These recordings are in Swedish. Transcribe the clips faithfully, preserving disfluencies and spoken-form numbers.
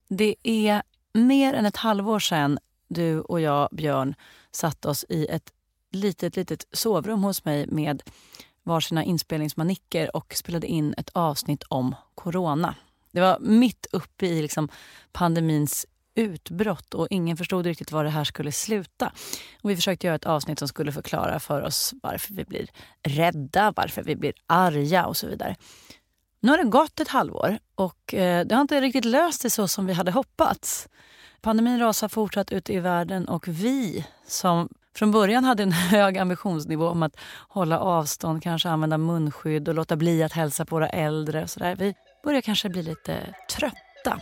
Det är mer än ett halvår sedan du och jag, Björn, satt oss i ett litet, litet sovrum hos mig med varsina inspelningsmanicker och spelade in ett avsnitt om corona. Det var mitt uppe i liksom pandemins utbrott och ingen förstod riktigt var det här skulle sluta. Och vi försökte göra ett avsnitt som skulle förklara för oss varför vi blir rädda, varför vi blir arga och så vidare. Nu har det gått ett halvår och eh, det har inte riktigt löst sig så som vi hade hoppats. Pandemin rasar fortsatt ute i världen och vi som från början hade en hög ambitionsnivå om att hålla avstånd, kanske använda munskydd och låta bli att hälsa på våra äldre och sådär. Vi börjar kanske bli lite trötta.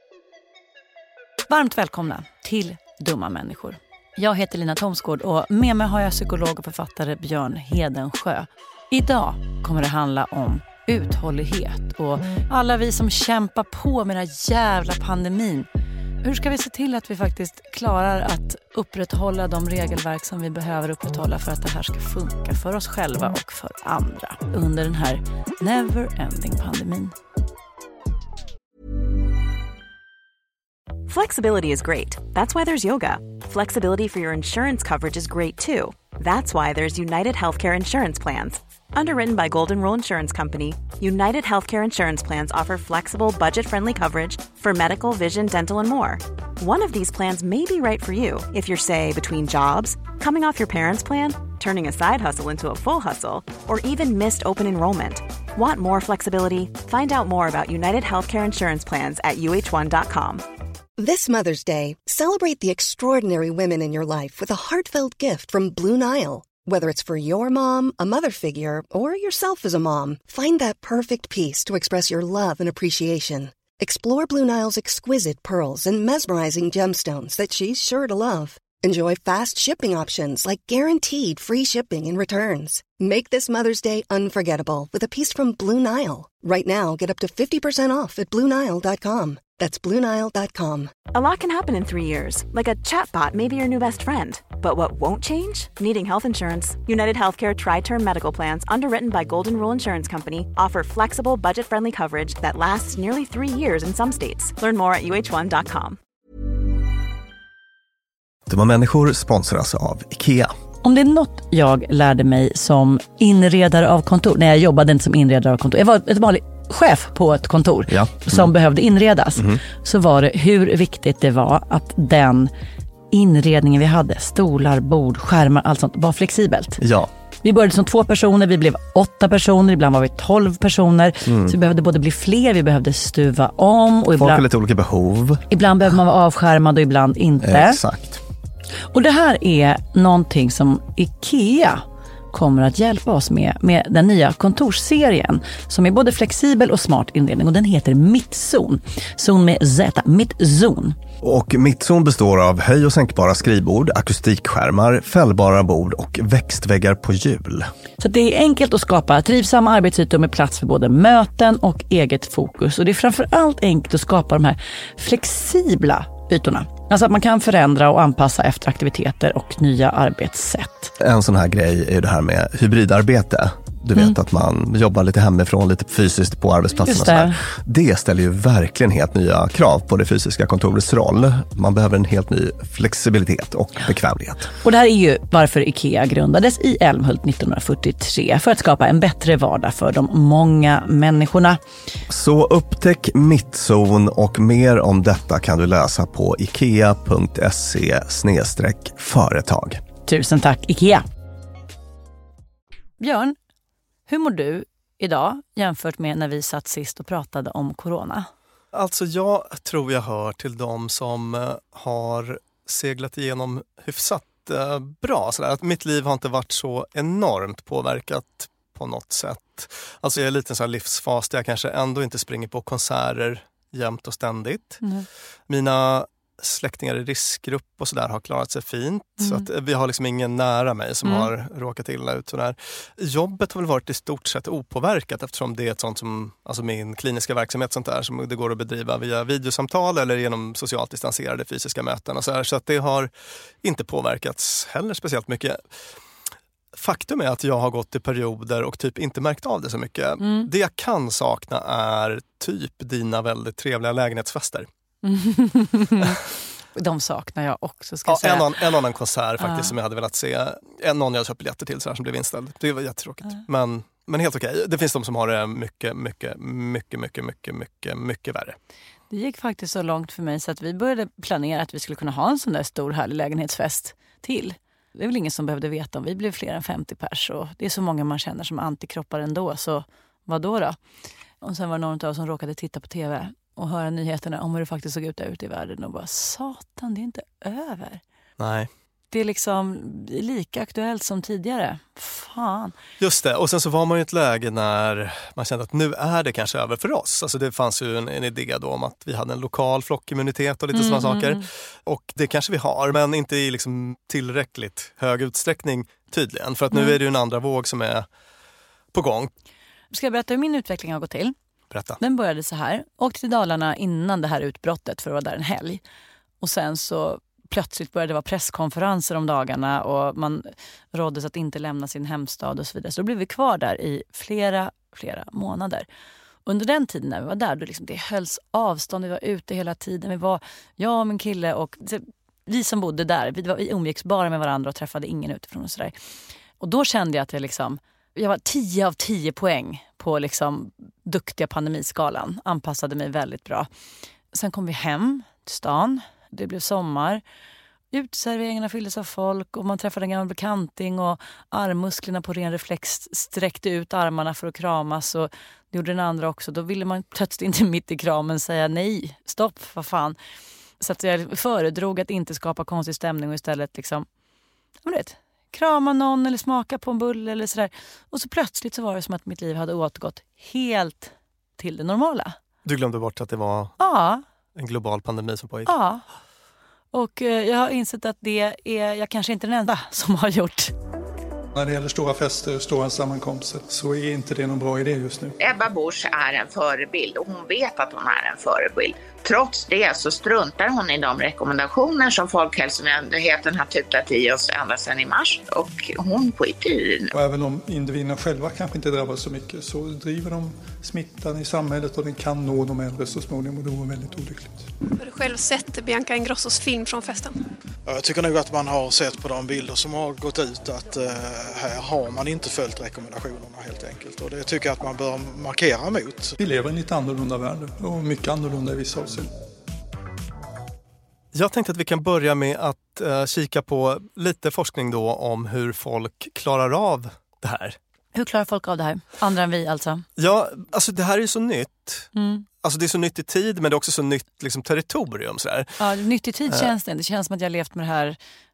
Varmt välkomna till Dumma människor. Jag heter Lina Thomsgård och med mig har jag psykolog och författare Björn Hedensjö. Idag kommer det handla om uthållighet och alla vi som kämpar på med den här jävla pandemin. Hur ska vi se till att vi faktiskt klarar att upprätthålla de regelverk som vi behöver upprätthålla för att det här ska funka för oss själva och för andra under den här never-ending pandemin? Flexibility is great. That's why there's yoga. Flexibility for your insurance coverage is great too. That's why there's United Healthcare Insurance Plans. Underwritten by Golden Rule Insurance Company, United Healthcare Insurance Plans offer flexible, budget-friendly coverage for medical, vision, dental, and more. One of these plans may be right for you if you're, say, between jobs, coming off your parents' plan, turning a side hustle into a full hustle, or even missed open enrollment. Want more flexibility? Find out more about United Healthcare Insurance Plans at U H one dot com. This Mother's Day, celebrate the extraordinary women in your life with a heartfelt gift from Blue Nile. Whether it's for your mom, a mother figure, or yourself as a mom, find that perfect piece to express your love and appreciation. Explore Blue Nile's exquisite pearls and mesmerizing gemstones that she's sure to love. Enjoy fast shipping options like guaranteed free shipping and returns. Make this Mother's Day unforgettable with a piece from Blue Nile. Right now, get up to fifty percent off at Blue Nile dot com. That's Blue Nile dot com. A lot can happen in three years, like a chatbot may be your new best friend. But what won't change? Needing health insurance. United Healthcare Tri-Term Medical Plans, underwritten by Golden Rule Insurance Company, offer flexible, budget-friendly coverage that lasts nearly three years in some states. Learn more at U H one dot com. Dumma människor sponsras av IKEA. Om det är något jag lärde mig som inredare av kontor, när jag jobbade inte som inredare av kontor, jag var ett vanligt chef på ett kontor ja. mm. som behövde inredas, mm. så var det hur viktigt det var att den inredningen vi hade, stolar, bord, skärmar, allt sånt, var flexibelt. Ja. Vi började som två personer, vi blev åtta personer, ibland var vi tolv personer. Mm. Så vi behövde både bli fler, vi behövde stuva om. Och Folk ibland, har lite olika behov. Ibland behöver man vara avskärmad och ibland inte. Exakt. Och det här är någonting som IKEA kommer att hjälpa oss med, med den nya kontorsserien som är både flexibel och smart inredning, och den heter Mittzon. Zon med Z, Mittzon. Och Mittzon består av höj- och sänkbara skrivbord, akustikskärmar, fällbara bord och växtväggar på hjul. Så det är enkelt att skapa trivsamma arbetsytor med plats för både möten och eget fokus. Och det är framförallt enkelt att skapa de här flexibla ytorna. Alltså att man kan förändra och anpassa efter aktiviteter och nya arbetssätt. En sån här grej är det här med hybridarbete. Du vet mm. att man jobbar lite hemifrån, lite fysiskt på arbetsplatsen. Och så det ställer ju verkligen helt nya krav på det fysiska kontorets roll. Man behöver en helt ny flexibilitet och bekvämlighet. Och det här är ju varför IKEA grundades i Älmhult nittonhundrafyrtiotre, för att skapa en bättre vardag för de många människorna. Så upptäck Mittzon, och mer om detta kan du läsa på ikea punkt se slash företag. Tusen tack IKEA. Björn, hur mår du idag jämfört med när vi satt sist och pratade om corona? Alltså jag tror jag hör till dem som har seglat igenom hyfsat bra. Sådär. Att mitt liv har inte varit så enormt påverkat på något sätt. Alltså jag är lite en sån här livsfas där jag kanske ändå inte springer på konserter jämt och ständigt. Mm. Mina släktingar i riskgrupp och sådär har klarat sig fint. Mm. Så att vi har liksom ingen nära mig som mm. har råkat illa ut. Sådär. Jobbet har väl varit i stort sett opåverkat, eftersom det är ett sånt som, alltså min kliniska verksamhet sånt där, som det går att bedriva via videosamtal eller genom socialt distanserade fysiska möten och så här. Så att det har inte påverkats heller speciellt mycket. Faktum är att jag har gått i perioder och typ inte märkt av det så mycket. Mm. Det jag kan sakna är typ dina väldigt trevliga lägenhetsfester. De saknar jag också, ska ja, jag säga. En, an, en annan konsert faktiskt Ja. som jag hade velat se. En någon jag köpt biljetter till så här, som blev inställd. Det var jättetråkigt. Ja. Men, men helt okej. Det finns de som har det mycket, mycket, mycket, mycket, mycket, mycket, mycket värre. Det gick faktiskt så långt för mig så att vi började planera att vi skulle kunna ha en sån där stor härlig lägenhetsfest till. Det är väl ingen som behövde veta om vi blev fler än femtio pers och det är så många man känner som antikroppar ändå, så vad då då? Och sen var det någon av oss som råkade titta på tv och höra nyheterna om hur det faktiskt såg ut där ute i världen och bara, satan, det är inte över. Nej. Det är liksom lika aktuellt som tidigare. Fan. Just det, och sen så var man i ett läge när man kände att nu är det kanske över för oss. Alltså det fanns ju en, en idé då om att vi hade en lokal flockimmunitet och lite mm, sådana saker. Mm. Och det kanske vi har, men inte i liksom tillräckligt hög utsträckning tydligen. För att nu mm. är det ju en andra våg som är på gång. Ska jag berätta hur min utveckling har gått till? Berätta. Den började så här. Åkte till Dalarna innan det här utbrottet för att vara där en helg. Och sen så plötsligt började det vara presskonferenser om dagarna och man råddes att inte lämna sin hemstad och så vidare. Så då blev vi kvar där i flera, flera månader. Under den tiden när vi var där, då liksom det hölls avstånd, vi var ute hela tiden. Vi var, jag och min kille och vi som bodde där, vi, var, vi umgicks bara med varandra och träffade ingen utifrån och sådär. Och då kände jag att jag liksom, jag var tio av tio poäng på liksom duktiga pandemiskalan. Anpassade mig väldigt bra. Sen kom vi hem till stan. Det blev sommar. Utserveringarna fylldes av folk och man träffade en gammal bekanting och armmusklerna på ren reflex sträckte ut armarna för att kramas och det gjorde den andra också. Då ville man plötsligt inte mitt i kramen säga nej, stopp, vad fan. Så att jag föredrog att inte skapa konstig stämning och istället liksom, jag vet, krama någon eller smaka på en bulle eller sådär. Och så plötsligt så var det som att mitt liv hade återgått helt till det normala. Du glömde bort att det var ja. en global pandemi som pågick? Ja. Och jag har insett att det är jag kanske inte den enda som har gjort. När det gäller stora fester och stora sammankomster så är inte det någon bra idé just nu. Ebba Busch är en förebild och hon vet att hon är en förebild. Trots det så struntar hon i de rekommendationer som Folkhälsomyndigheten har tutat i oss ända sedan i mars. Och hon skiter i det. Och även om individerna själva kanske inte drabbas så mycket så driver de smittan i samhället och den kan nå de äldre så småningom och det vore väldigt olyckligt. Har du själv sett Bianca Ingrossos film från festen? Jag tycker nog att man har sett på de bilder som har gått ut att eh, här har man inte följt rekommendationerna helt enkelt. Och det tycker jag att man bör markera mot. Vi lever i en lite annorlunda värld och mycket annorlunda i vissa avseenden. Jag tänkte att vi kan börja med att uh, kika på lite forskning då om hur folk klarar av det här. Hur klarar folk av det här? Andra än vi alltså? Ja, alltså det här är ju så nytt. Mm. Alltså det är så nytt i tid men det är också så nytt liksom, territorium. Sådär. Ja, nytt i tid uh. känns det. Det känns som att jag har levt med det här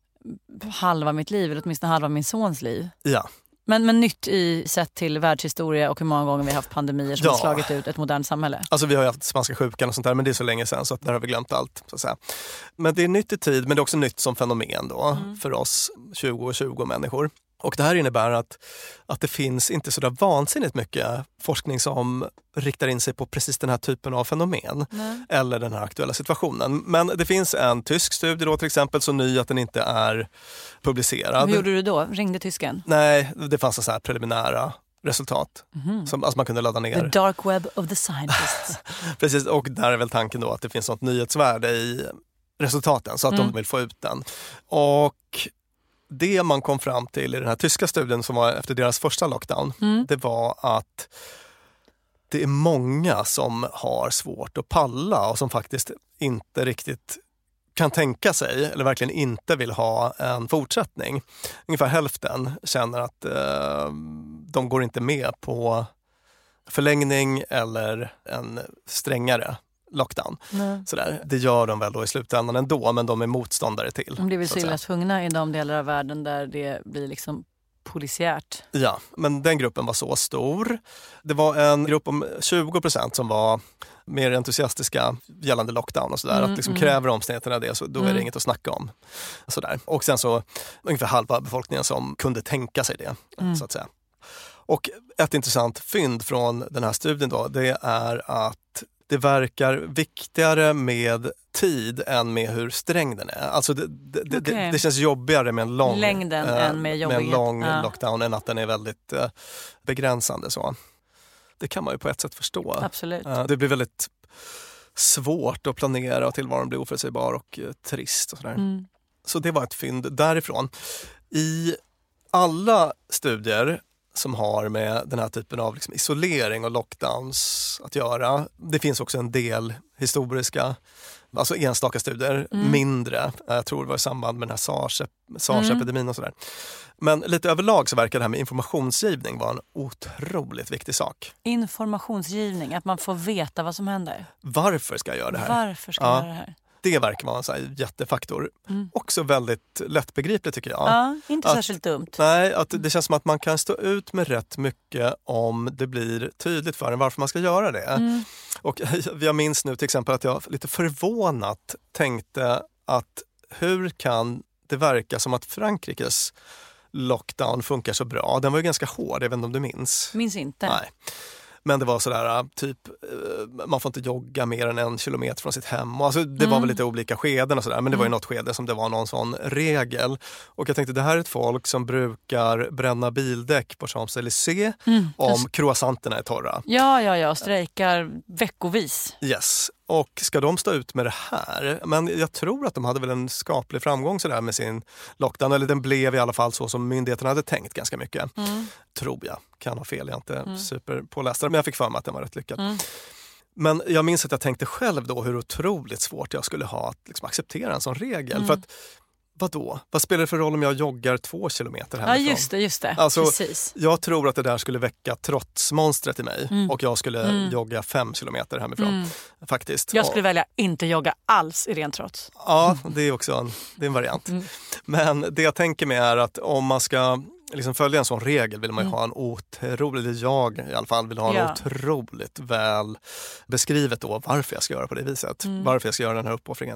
halva mitt liv eller åtminstone halva min sons liv. Ja. Men, men nytt i sett till världshistoria och hur många gånger vi har haft pandemier som ja. har slagit ut ett modernt samhälle. Alltså vi har ju haft spanska sjukan och sånt där men det är så länge sedan så att där har vi glömt allt. Så att säga. Men det är nytt i tid men det är också nytt som fenomen då mm. för oss tjugo och tjugo människor. Och det här innebär att, att det finns inte så där vansinnigt mycket forskning som riktar in sig på precis den här typen av fenomen Nej. eller den här aktuella situationen. Men det finns en tysk studie då till exempel så ny att den inte är publicerad. Hur gjorde du då? Ringde tysken? Nej, det fanns en så här preliminära resultat mm. som alltså man kunde ladda ner. The dark web of the scientists. Precis, och där är väl tanken då att det finns något nyhetsvärde i resultaten så att mm. de vill få ut den. Och det man kom fram till i den här tyska studien som var efter deras första lockdown, mm. det var att det är många som har svårt att palla och som faktiskt inte riktigt kan tänka sig eller verkligen inte vill ha en fortsättning. Ungefär hälften känner att eh, de går inte med på förlängning eller en strängare lockdown. Sådär. Det gör de väl då i slutändan ändå, men de är motståndare till. De blir väl så illa tvungna i de delar av världen där det blir liksom polisiärt. Ja, men den gruppen var så stor. Det var en grupp om tjugo procent som var mer entusiastiska gällande lockdown och sådär. Mm, att liksom mm. kräver omständigheterna det så då är det mm. inget att snacka om. Sådär. Och sen så ungefär halva befolkningen som kunde tänka sig det, mm. så att säga. Och ett intressant fynd från den här studien då, det är att det verkar viktigare med tid än med hur sträng den är. Alltså det, det, okay. det, det känns jobbigare med en lång, Längden äh, än med, med en lång ja. lockdown än att den är väldigt äh, begränsande. Så. Det kan man ju på ett sätt förstå. Absolut. Äh, det blir väldigt svårt att planera och tillvaron blir oförutsägbar och eh, trist och sådär. Mm. Så det var ett fynd därifrån. I alla studier som har med den här typen av liksom isolering och lockdowns att göra. Det finns också en del historiska, alltså enstaka studier, mm. mindre. Jag tror det var i samband med den här SARS, SARS-epidemin mm. och sådär. Men lite överlag så verkar det här med informationsgivning vara en otroligt viktig sak. Informationsgivning, att man får veta vad som händer. Varför ska jag göra det här? Varför ska jag ja. göra det här? Det verkar vara en så här jättefaktor. Mm. Också väldigt lättbegripligt tycker jag. Ja, inte att, särskilt dumt. Nej, att det känns som att man kan stå ut med rätt mycket om det blir tydligt för en varför man ska göra det. Mm. Och jag minns nu till exempel att jag lite förvånat tänkte att hur kan det verka som att Frankrikes lockdown funkar så bra? Den var ju ganska hård, jag vet inte om du minns. Minns inte. Nej. Men det var sådär, typ, man får inte jogga mer än en kilometer från sitt hem. Och alltså, det mm. var väl lite olika skeden och sådär. Men det var ju något skede som det var någon sån regel. Och jag tänkte, det här är ett folk som brukar bränna bildäck på Champs-Élysées mm. om croissanterna är torra. Ja, ja, ja. Strejkar veckovis. Yes. Och ska de stå ut med det här? Men jag tror att de hade väl en skaplig framgång så där med sin lockdown. Eller den blev i alla fall så som myndigheterna hade tänkt ganska mycket. Mm. Tror jag. Kan ha fel, jag är inte mm. superpålästare. Men jag fick för mig att den var rätt lyckad. Mm. Men jag minns att jag tänkte själv då hur otroligt svårt jag skulle ha att liksom acceptera en sån regel. Mm. För att vadå? Vad spelar det för roll om jag joggar två kilometer hemifrån? Ja, just det, just det. Alltså, precis. Jag tror att det där skulle väcka trotsmonstret i mig. Mm. Och jag skulle mm. jogga fem kilometer hemifrån. Mm. Faktiskt. Jag skulle och, välja inte jogga alls i ren trots. Ja, det är också en, det är en variant. Mm. Men det jag tänker mig är att om man ska liksom följa en sån regel vill man ju mm. ha en otroligt, jag i alla fall vill ha en ja. otroligt väl beskrivet då varför jag ska göra på det viset. Mm. Varför jag ska göra den här uppoffringen.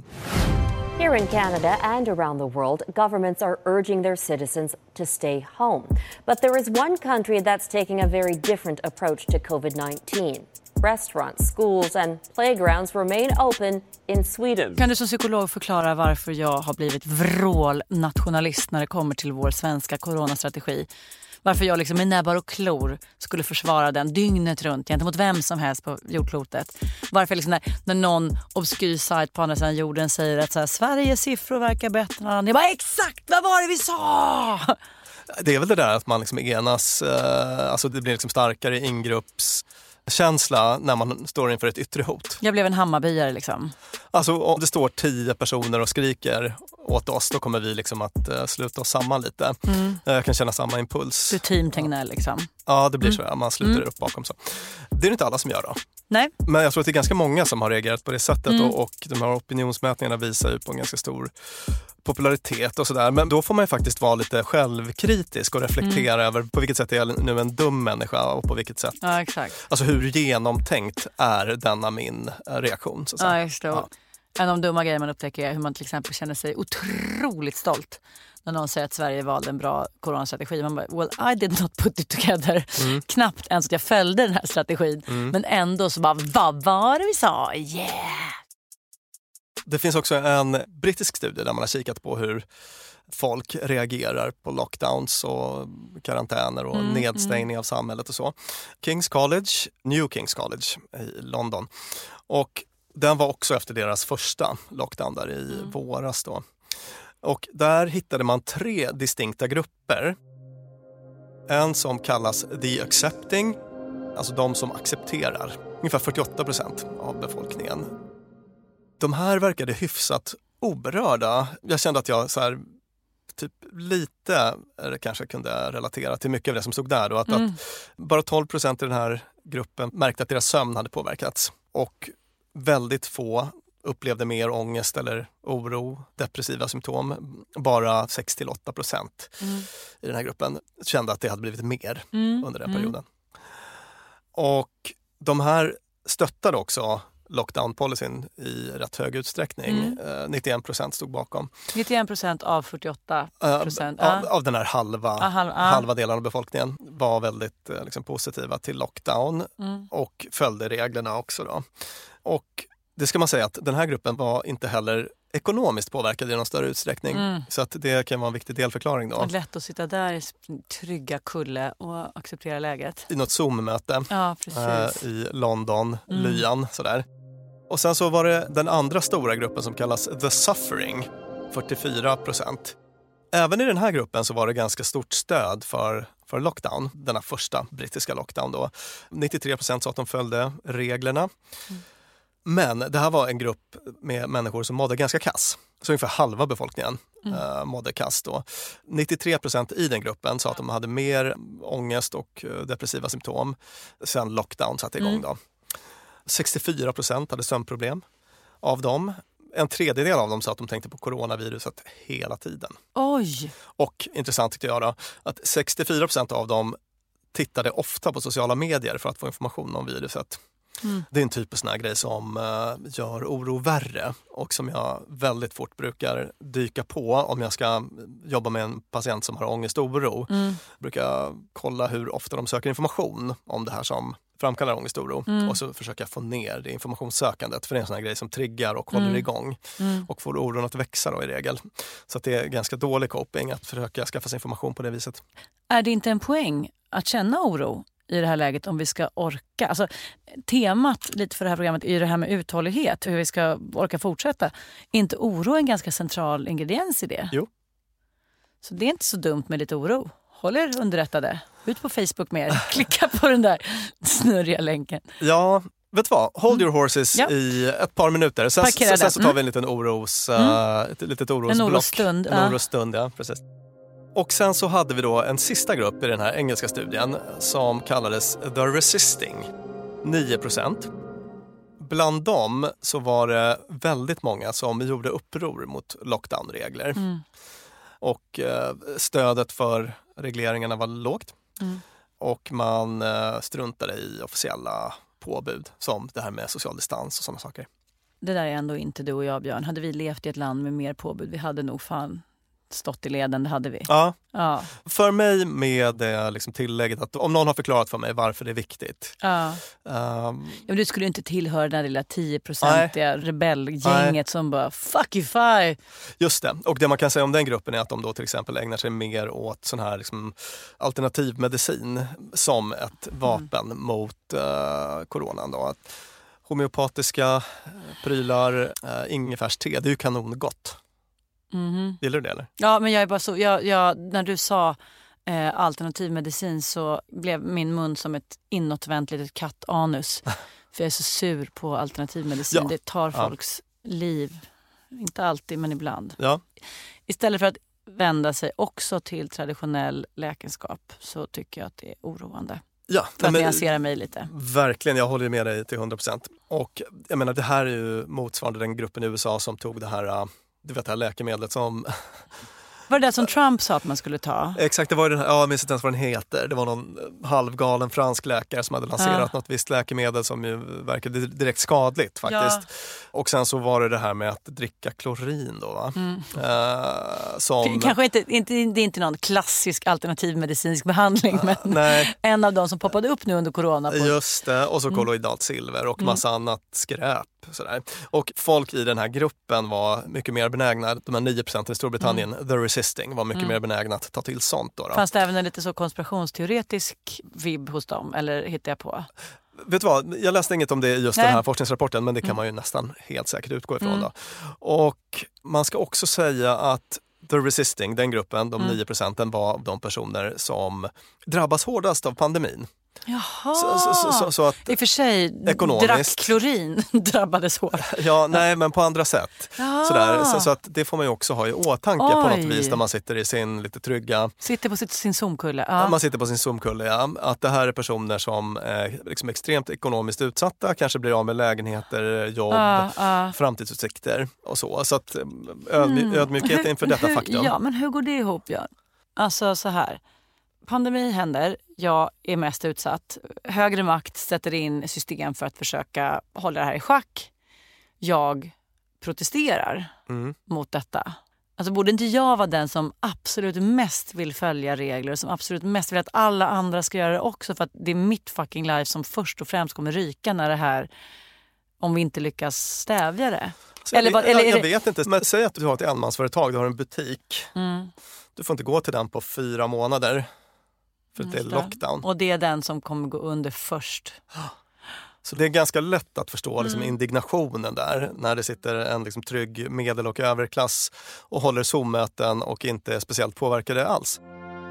Here in Canada and around the world, governments are urging their citizens to stay home. But there is one country that's taking a very different approach to covid nineteen. Restaurants, schools and playgrounds remain open in Sweden. Kan du som psykolog förklara varför jag har blivit vrålnationalist när det kommer till vår svenska coronastrategi? Varför jag liksom med näbbar och klor skulle försvara den dygnet runt gentemot vem som helst på jordklotet. Varför liksom när, när någon obskyr sajt på andra sidan jorden säger att så här, Sveriges siffror verkar bättre. Det var exakt, vad var det vi sa? Det är väl det där att man liksom enas, eh, alltså det blir liksom starkare ingrupps känsla när man står inför ett yttre hot. Jag blev en Hammarbyare liksom. Alltså om det står tio personer och skriker åt oss, då kommer vi liksom att uh, sluta oss samman lite. Mm. Jag kan känna samma impuls. Du team Tegnell liksom. Ja, det blir mm. så. Man sluter mm. upp bakom så. Det är inte alla som gör då. Nej. Men jag tror att det är ganska många som har reagerat på det sättet mm. och, och de här opinionsmätningarna visar ju på en ganska stor popularitet och sådär. Men då får man ju faktiskt vara lite självkritisk och reflektera mm. över på vilket sätt är jag nu en dum människa och på vilket sätt. Ja, exakt. Alltså hur genomtänkt är denna min reaktion? Så att säga. Ja, just det. Ja. En av de dumma grejer man upptäcker är hur man till exempel känner sig otroligt stolt när någon säger att Sverige valde en bra coronastrategi. Man bara, well, I did not put it together. Mm. Knappt ens att jag följde den här strategin. Mm. Men ändå så bara, vad var det vi sa? Yeah! Det finns också en brittisk studie där man har kikat på hur folk reagerar på lockdowns och karantäner och mm, nedstängning mm. av samhället och så. King's College, New King's College i London. Och den var också efter deras första lockdown där i mm. våras då. Och där hittade man tre distinkta grupper. En som kallas the accepting, alltså de som accepterar. Ungefär fyrtioåtta procent av befolkningen. De här verkade hyfsat oberörda. Jag kände att jag så här, typ lite kanske kunde relatera till mycket av det som stod där. Då. Att, mm. att bara tolv procent i den här gruppen märkte att deras sömn hade påverkats. Och väldigt få upplevde mer ångest eller oro, depressiva symptom. Bara sex till åtta procent mm. i den här gruppen kände att det hade blivit mer mm. under den perioden. Mm. Och de här stöttade också lockdown-policyn i rätt hög utsträckning. Mm. Uh, nittioen procent stod bakom. nittioen procent av fyrtioåtta procent? Uh, av, uh. av den här halva, uh, halv, uh. halva delen av befolkningen var väldigt uh, liksom, positiva till lockdown mm. och följde reglerna också. Då. Och det ska man säga att den här gruppen var inte heller ekonomiskt påverkad i någon större utsträckning. Mm. Så att det kan vara en viktig delförklaring då. Det är lätt att sitta där i trygga kulle och acceptera läget. I något Zoom-möte ja, uh, i London, mm. lyan, sådär. Och sen så var det den andra stora gruppen som kallas The Suffering, fyrtiofyra procent. Även i den här gruppen så var det ganska stort stöd för, för lockdown, denna första brittiska lockdown då. nittiotre procent sa att de följde reglerna. Mm. Men det här var en grupp med människor som mådde ganska kass. Så ungefär halva befolkningen mm. uh, mådde kass då. nittiotre procent i den gruppen sa att de hade mer ångest och uh, depressiva symptom sen lockdown satte igång då. Mm. sextiofyra procent hade sömnproblem av dem. En tredjedel av dem sa att de tänkte på coronaviruset hela tiden. Oj! Och intressant tyckte jag då, att sextiofyra procent av dem tittade ofta på sociala medier för att få information om viruset. Mm. Det är en typ av sån här grej som uh, gör oro värre och som jag väldigt fort brukar dyka på om jag ska jobba med en patient som har ångest och oro. Mm. Brukar kolla hur ofta de söker information om det här som framkallar ångest och oro mm. och så försöka få ner det informationssökandet, för det är en sån här grej som triggar och håller mm. igång mm. och får oron att växa då i regel. Så att det är ganska dålig coping att försöka skaffa sig information på det viset. Är det inte en poäng att känna oro i det här läget om vi ska orka? Alltså, temat lite för det här programmet är ju det här med uthållighet, hur vi ska orka fortsätta. Är inte oro en ganska central ingrediens i det? Jo. Så det är inte så dumt med lite oro. Håll er underrättade. Ut på Facebook med er. Klicka på den där snurriga länken. Ja, vet du vad? Hold your horses mm. ja. i ett par minuter. Sen, sen, sen så tar vi en liten oros, mm. uh, ett litet orosblock. En orosstund. En ja. orosstund, ja, precis. Och sen så hade vi då en sista grupp i den här engelska studien som kallades The Resisting. nio procent. Bland dem så var det väldigt många som gjorde uppror mot lockdownregler. Mm. Och eh, stödet för regleringarna var lågt. Mm. Och man eh, struntade i officiella påbud som det här med social distans och sådana saker. Det där är ändå inte du och jag, Björn. Hade vi levt i ett land med mer påbud, vi hade nog fan stått i leden, det hade vi. Ja. ja. För mig med det liksom tillägget att om någon har förklarat för mig varför det är viktigt. Ja. Um, ja, men du skulle inte tillhöra den där lilla tio procentiga rebellgänget nej. Som bara fuck you fire. Just det. Och det man kan säga om den gruppen är att de då till exempel ägnar sig mer åt sån här liksom alternativmedicin som ett vapen mm. mot uh, coronan då. Homeopatiska prylar, uh, ingefärste, det är ju kanongott. Mm-hmm. Gillar du det eller? Ja, men jag är bara så jag, jag, när du sa eh, alternativ medicin så blev min mun som ett inåtvänt litet kattanus. För jag är så sur på alternativ medicin. Ja. Det tar folks ja. liv. Inte alltid, men ibland. Ja. Istället för att vända sig också till traditionell läkenskap så tycker jag att det är oroande. Ja, för att nyansera mig lite. Verkligen, jag håller med dig till hundra procent. Och jag menar, det här är ju motsvarande den gruppen i U S A som tog det här... Du vet det här läkemedlet som... Var det det som Trump sa att man skulle ta? Exakt, det var ju den här, ja, jag minns inte ens vad den heter. Det var någon halvgalen fransk läkare som hade lanserat ja. något visst läkemedel som ju verkade direkt skadligt faktiskt. Ja. Och sen så var det det här med att dricka klorin då va? Mm. Uh, som... Kanske inte, inte, det är inte någon klassisk alternativmedicinsk behandling uh, men nej. En av de som poppade upp nu under corona. På... Just det, och så kolloidalt silver och massa mm. annat skräp. Sådär. Och folk i den här gruppen var mycket mer benägna, de här nio procent i Storbritannien, mm. the resisting, var mycket mm. mer benägna att ta till sånt. Då, då. Fanns det även en lite så konspirationsteoretisk vibb hos dem, eller hittar jag på? Vet du vad, jag läste inget om det i just Nej. den här forskningsrapporten, men det kan mm. man ju nästan helt säkert utgå ifrån. Mm. Då. Och man ska också säga att the resisting, den gruppen, de mm. nio procenten var de personer som drabbas hårdast av pandemin. Jaha, så, så, så, så att i och för sig drack klorin drabbades hårt. Ja, nej, men på andra sätt. Sådär, så, så att det får man ju också ha i åtanke Oj. på något vis när man sitter i sin lite trygga... Sitter på sin zoomkulle. Ja. Man sitter på sin zoomkulle, ja. Att det här är personer som är liksom extremt ekonomiskt utsatta, kanske blir av med lägenheter, jobb, ja, ja. framtidsutsikter och så. Så att ödmy- mm. ödmjukhet inför detta hur, faktum. Ja, men hur går det ihop, Björn? Alltså så här... Pandemi händer, jag är mest utsatt. Högre makt sätter in system för att försöka hålla det här i schack. Jag protesterar mm. mot detta. Alltså borde inte jag vara den som absolut mest vill följa regler, som absolut mest vill att alla andra ska göra det också, för att det är mitt fucking life som först och främst kommer ryka när det här, om vi inte lyckas stävja det. Eller, vad, eller, jag, jag vet inte, men säg att du har ett enmansföretag, du har en butik. Mm. Du får inte gå till den på fyra månader. För det är lockdown. Och det är den som kommer gå under först. Så det är ganska lätt att förstå liksom, mm. indignationen där när det sitter en liksom, trygg medel- och överklass och håller Zoom-möten och inte är speciellt påverkade alls.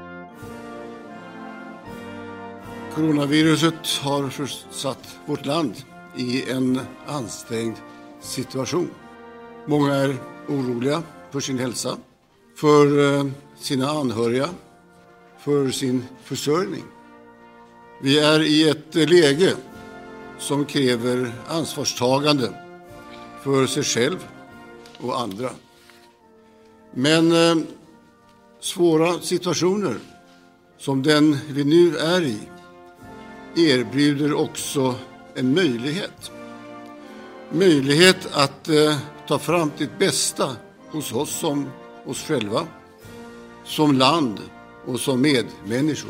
Coronaviruset har försatt vårt land i en ansträngd situation. Många är oroliga för sin hälsa, för sina anhöriga, för sin försörjning. Vi är i ett läge som kräver ansvarstagande för sig själv och andra. Men eh, svåra situationer som den vi nu är i erbjuder också en möjlighet. Möjlighet att eh, ta fram det bästa hos oss som oss själva, som land och som medmänniskor.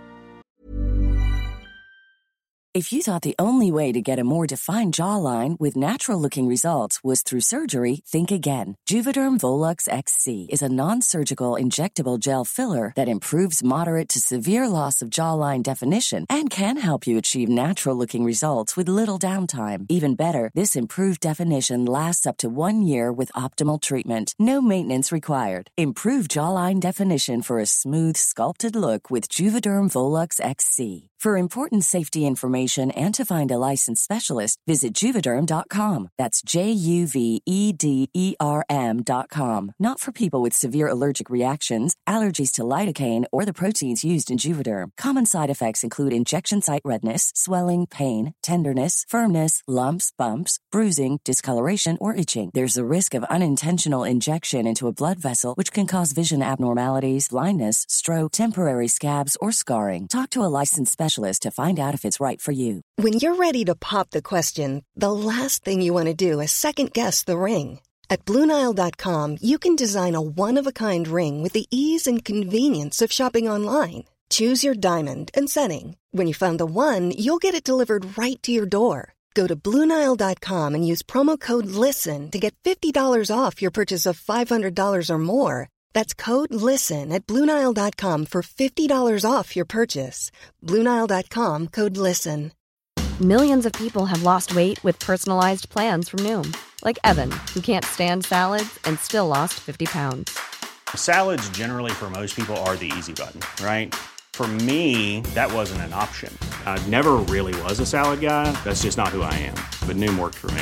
If you thought the only way to get a more defined jawline with natural-looking results was through surgery, think again. Juvederm Volux X C is a non-surgical injectable gel filler that improves moderate to severe loss of jawline definition and can help you achieve natural-looking results with little downtime. Even better, this improved definition lasts up to one year with optimal treatment. No maintenance required. Improve jawline definition for a smooth, sculpted look with Juvederm Volux X C. For important safety information and to find a licensed specialist, visit Juvederm dot com. That's J U V E D E R M dot com. Not for people with severe allergic reactions, allergies to lidocaine, or the proteins used in Juvederm. Common side effects include injection site redness, swelling, pain, tenderness, firmness, lumps, bumps, bruising, discoloration, or itching. There's a risk of unintentional injection into a blood vessel, which can cause vision abnormalities, blindness, stroke, temporary scabs, or scarring. Talk to a licensed specialist to find out if it's right for you. When you're ready to pop the question, the last thing you want to do is second-guess the ring. At Blue Nile dot com, you can design a one-of-a-kind ring with the ease and convenience of shopping online. Choose your diamond and setting. When you find the one, you'll get it delivered right to your door. Go to Blue Nile dot com and use promo code LISTEN to get fifty dollars off your purchase of five hundred dollars or more. That's code LISTEN at Blue Nile dot com for fifty dollars off your purchase. Blue Nile dot com, code LISTEN. Millions of people have lost weight with personalized plans from Noom. Like Evan, who can't stand salads and still lost fifty pounds. Salads generally for most people are the easy button, right? For me, that wasn't an option. I never really was a salad guy. That's just not who I am. But Noom worked for me.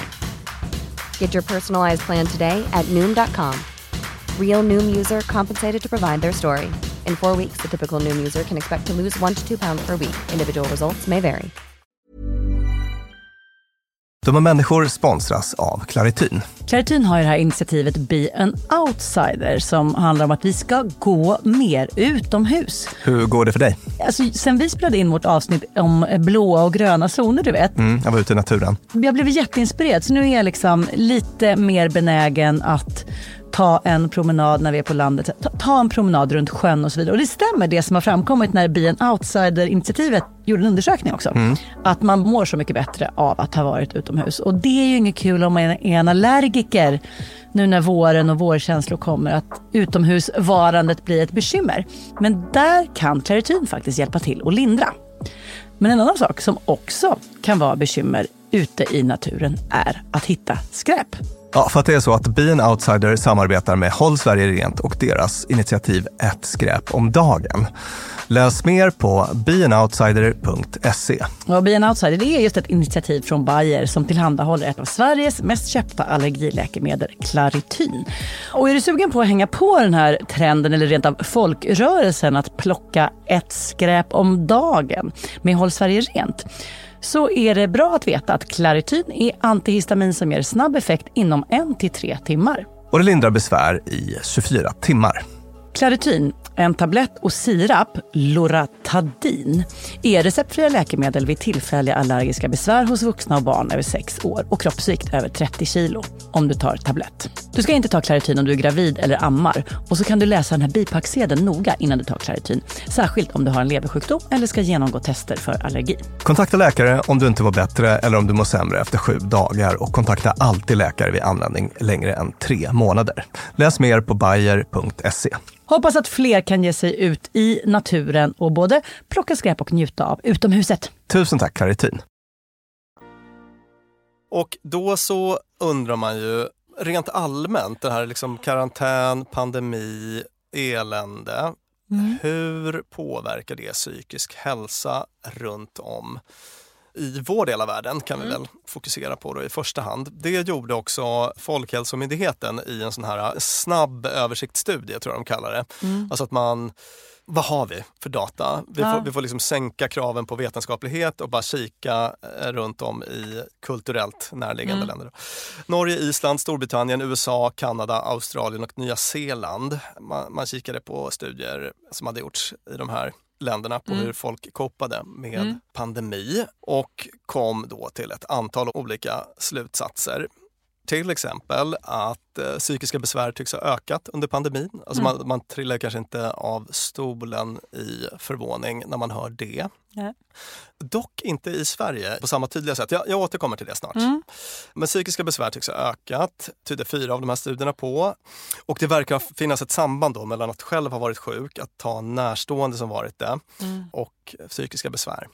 Get your personalized plan today at Noom dot com. Real Noom user compensated to provide their story. In four weeks, the typical Noom user can expect to lose one to two pounds per week. Individual results may vary. De här människor sponsras av Clarityn. Clarityn har ju det här initiativet Be an Outsider som handlar om att vi ska gå mer utomhus. Hur går det för dig? Alltså, sen vi spelade in vårt avsnitt om blåa och gröna zoner, du vet. Mm, jag var ute i naturen. Jag blev jätteinspirerad, så nu är jag liksom lite mer benägen att ta en promenad när vi är på landet. Ta, ta en promenad runt sjön och så vidare. Och det stämmer det som har framkommit när Be an Outsider-initiativet gjorde en undersökning också. Mm. Att man mår så mycket bättre av att ha varit utomhus. Och det är ju inget kul om man är en allergiker nu när våren och vårkänslor kommer, att utomhusvarandet blir ett bekymmer. Men där kan Clarityn faktiskt hjälpa till och lindra. Men en annan sak som också kan vara bekymmer ute i naturen är att hitta skräp. Ja, för att det är så att Be an Outsider samarbetar med Håll Sverige Rent och deras initiativ Ett skräp om dagen. Läs mer på be an outsider punkt se. Och Be an Outsider, det är just ett initiativ från Bayer som tillhandahåller ett av Sveriges mest köpta allergiläkemedel, Clarityn. Och är du sugen på att hänga på den här trenden eller rent av folkrörelsen att plocka ett skräp om dagen med Håll Sverige Rent, så är det bra att veta att Clarityn är antihistamin som ger snabb effekt inom en till tre timmar. Och det lindrar besvär i tjugofyra timmar. Clarityn, en tablett och sirap, Loratadin, är receptfria läkemedel vid tillfälliga allergiska besvär hos vuxna och barn över sex år och kroppsvikt över trettio kilo om du tar tablett. Du ska inte ta Clarityn om du är gravid eller ammar, och så kan du läsa den här bipacksedeln noga innan du tar Clarityn, särskilt om du har en leversjukdom eller ska genomgå tester för allergi. Kontakta läkare om du inte var bättre eller om du mår sämre efter sju dagar, och kontakta alltid läkare vid användning längre än tre månader. Läs mer på bayer punkt se. Hoppas att fler kan ge sig ut i naturen och både plocka skräp och njuta av utomhuset. Tusen tack, Clarityn. Och då så undrar man ju rent allmänt, det här liksom karantän, pandemi, elände. Mm. Hur påverkar det psykisk hälsa runt om i vår del av världen, kan vi mm. väl fokusera på då i första hand. Det gjorde också Folkhälsomyndigheten i en sån här snabb översiktsstudie, tror jag de kallar det. Mm. Alltså att man, vad har vi för data? Vi ja. får, vi får liksom sänka kraven på vetenskaplighet och bara kika runt om i kulturellt närliggande mm. länder. Norge, Island, Storbritannien, U S A, Kanada, Australien och Nya Zeeland. Man, man kikade på studier som hade gjorts i de här länderna på mm. hur folk kopade med mm. pandemi och kom då till ett antal olika slutsatser. Till exempel att eh, psykiska besvär tycks ha ökat under pandemin. Alltså mm. man, man trillar kanske inte av stolen i förvåning när man hör det. Ja. Dock inte i Sverige på samma tydliga sätt. Jag, jag återkommer till det snart. Mm. Men psykiska besvär tycks ha ökat, tyder fyra av de här studierna på. Och det verkar finnas ett samband då mellan att själv ha varit sjuk, att ta närstående som varit det mm. och psykiska besvär.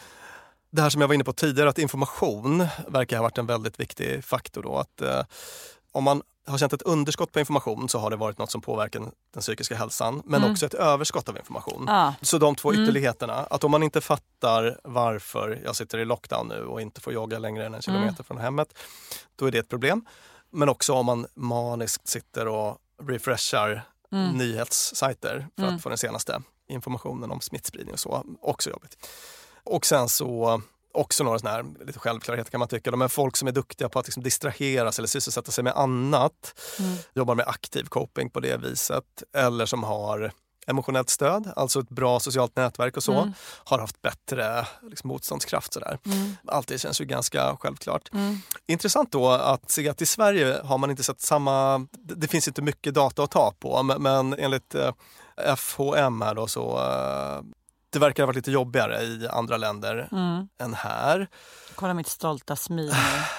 Det här som jag var inne på tidigare, att information verkar ha varit en väldigt viktig faktor då. Att eh, om man har känt ett underskott på information så har det varit något som påverkar den psykiska hälsan. Men mm. också ett överskott av information. Ah. Så de två mm. ytterligheterna. Att om man inte fattar varför jag sitter i lockdown nu och inte får jogga längre än en kilometer mm. från hemmet, då är det ett problem. Men också om man maniskt sitter och refreshar mm. nyhetssajter för mm. att få den senaste informationen om smittspridning och så. Också jobbigt. Och sen så också några sådana här lite självklarheter kan man tycka. De är folk som är duktiga på att liksom distraheras eller sysselsätta sig med annat. Mm. Jobbar med aktiv coping på det viset. Eller som har emotionellt stöd, alltså ett bra socialt nätverk och så. Mm. Har haft bättre liksom, motståndskraft sådär. Mm. Allt det känns ju ganska självklart. Mm. Intressant då att se att i Sverige har man inte sett samma... Det finns inte mycket data att ta på. Men enligt F H M här då så... Det verkar ha varit lite jobbigare i andra länder mm. än här. Kolla mitt stolta smil.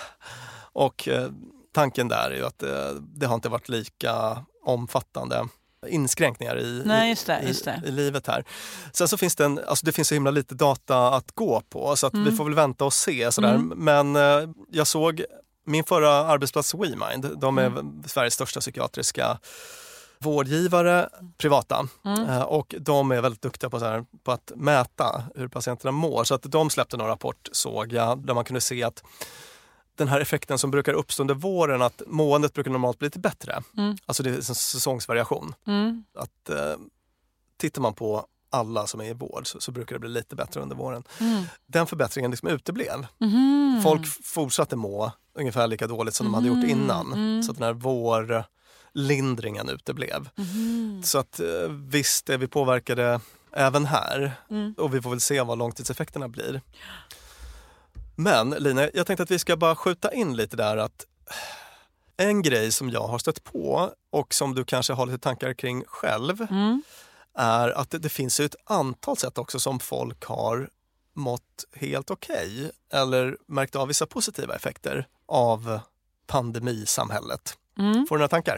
Och eh, tanken där är ju att eh, det har inte varit lika omfattande inskränkningar i, Nej, just det, just det. i, i livet här. Sen så finns det, en, alltså det finns så himla lite data att gå på så att mm. vi får väl vänta och se. Sådär. Mm. Men eh, jag såg min förra arbetsplats WeMind, de är mm. Sveriges största psykiatriska vårdgivare, privata. Mm. Och de är väldigt duktiga på, så här, på att mäta hur patienterna mår. Så att de släppte någon rapport, såg jag, där man kunde se att den här effekten som brukar uppstå under våren, att måendet brukar normalt bli lite bättre. Mm. Alltså det är en säsongsvariation. Mm. Att eh, tittar man på alla som är i vård så, så brukar det bli lite bättre under våren. Mm. Den förbättringen liksom uteblev. Mm. Folk fortsatte må ungefär lika dåligt som mm. de hade gjort innan. Mm. Så att den här vår... lindringen uteblev. Mm. Så att visst är vi påverkade även här. Mm. Och vi får väl se vad långtidseffekterna blir. Men Lina, jag tänkte att vi ska bara skjuta in lite där att en grej som jag har stött på och som du kanske har lite tankar kring själv mm. är att det, det finns ju ett antal sätt också som folk har mått helt okej okay, eller märkt av vissa positiva effekter av pandemisamhället. Mm. Får du några tankar?